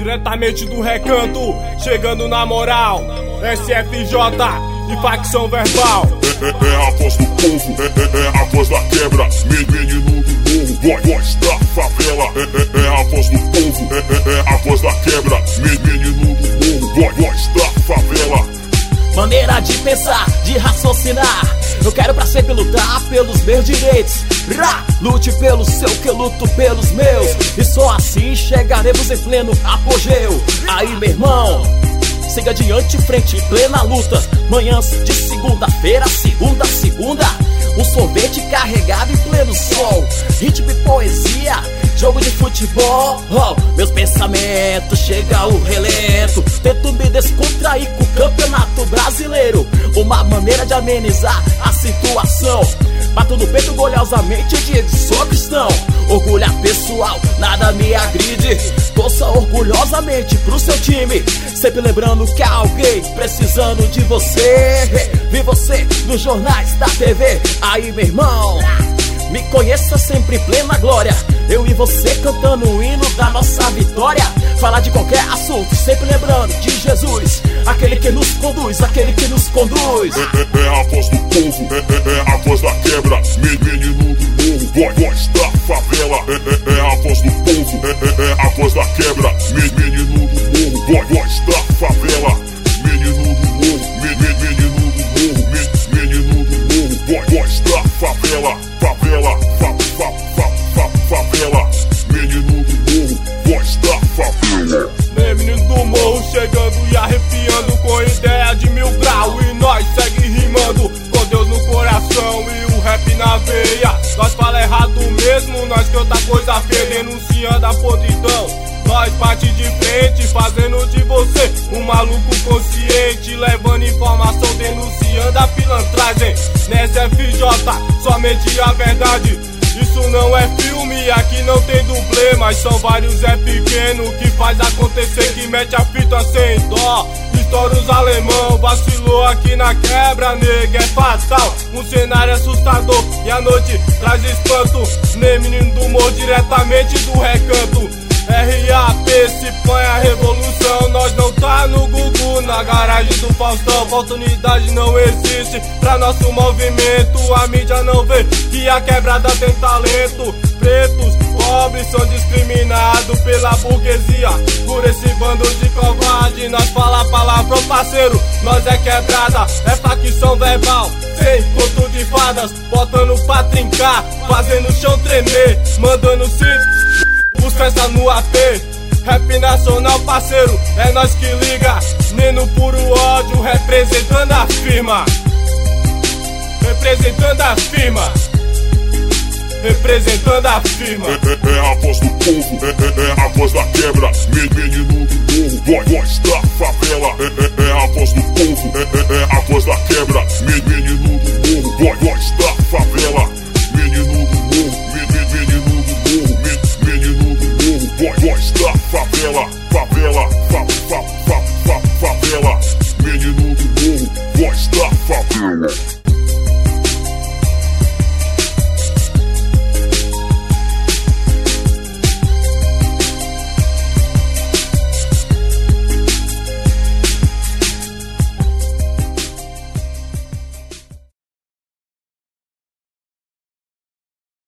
diretamente do recanto, chegando na moral, SFJ e facção verbal. É a voz do povo, é a voz da quebra, menino do morro, voz da favela. É a voz do povo, é a voz da quebra, menino do morro, voz da favela. Maneira de pensar, de raciocinar. Eu quero pra sempre lutar pelos meus direitos. Lute pelo seu, que eu luto pelos meus. E só assim chegaremos em pleno apogeu. Aí, meu irmão, siga adiante, frente, plena luta. Manhãs de segunda-feira, segunda, um sorvete carregado em pleno sol. Ritmo e poesia, jogo de futebol. Meus pensamentos chega ao relento. Tento me descontrair com o campeonato brasileiro. Uma maneira de amenizar a situação. Bato no peito orgulhosamente, digo, sou cristão. Orgulho pessoal, nada me agride. Torça orgulhosamente pro seu time, sempre lembrando que há alguém precisando de você. Vi você nos jornais da TV. Aí, meu irmão, me conheça sempre em plena glória. Eu e você cantando o hino da nossa vitória. Falar de qualquer assunto, sempre lembrando de Jesus, aquele que nos conduz, aquele que nos conduz. É a voz do povo, é a voz da quebra, menino do morro, voz da favela. É a voz do povo, é a voz da quebra, menino do morro, voz da favela. Menino do morro, menino do morro, menino do morro, voz da favela. Favela, favela, menino do morro, voz da favela. Menino do morro chegando e arrepiando com ideia de 1000 graus. E nós segue rimando com Deus no coração e o rap na veia. Nós fala errado mesmo, nós canta coisa feia, denunciando a podridão. Nós bate de frente, fazendo de você um maluco consciente, levando informação, denunciando a pilantragem. Nessa FJ, somente a verdade. Isso não é filme, aqui não tem dublê, mas são vários pequeno que faz acontecer, que mete a fita sem dó. Estoura os alemão, vacilou aqui na quebra, nega, é fatal. Um cenário assustador e a noite traz espanto. Nem menino do morro, diretamente do recanto. RAP se põe a revolução, nós não tá no Gugu, na garagem do Faustão. Oportunidade não existe pra nosso movimento, a mídia não vê que a quebrada tem talento. Pretos, pobres são discriminados pela burguesia, por esse bando de covarde. Nós fala palavrão, parceiro, nós é quebrada, é facção verbal, sem conto de fadas, botando pra trincar, fazendo o chão tremer, mandando se os festa no AP, rap nacional, parceiro, é nós que liga. Nem no puro ódio, representando a firma. Representando a firma. Representando a firma. É a voz do povo, é a voz da quebra, menino do morro, voz da favela. É a voz do povo, é a voz da quebra, menino do morro, voz da favela.